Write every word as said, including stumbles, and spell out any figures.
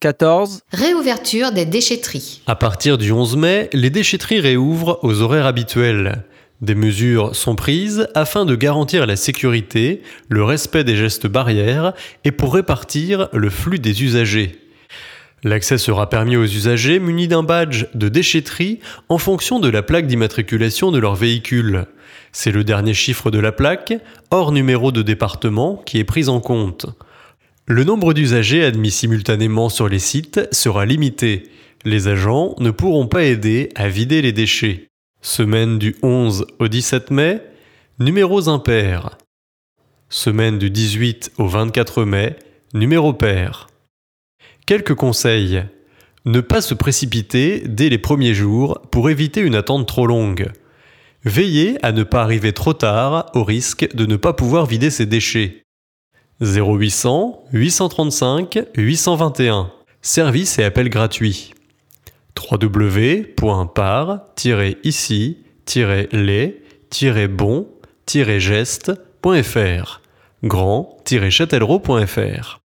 quatorze. Réouverture des déchetteries. À partir du onze mai, les déchetteries réouvrent aux horaires habituels. Des mesures sont prises afin de garantir la sécurité, le respect des gestes barrières et pour répartir le flux des usagers. L'accès sera permis aux usagers munis d'un badge de déchetterie en fonction de la plaque d'immatriculation de leur véhicule. C'est le dernier chiffre de la plaque, hors numéro de département, qui est pris en compte. Le nombre d'usagers admis simultanément sur les sites sera limité. Les agents ne pourront pas aider à vider les déchets. Semaine du onze au dix-sept mai, numéros impairs. Semaine du dix-huit au vingt-quatre mai, numéros pairs. Quelques conseils. Ne pas se précipiter dès les premiers jours pour éviter une attente trop longue. Veillez à ne pas arriver trop tard au risque de ne pas pouvoir vider ses déchets. zéro huit cents, huit cent trente-cinq, huit cent vingt et un. Service et appel gratuit. w w w point par tiret ici tiret les tiret bon tiret geste point f r grand tiret châtellerault point f r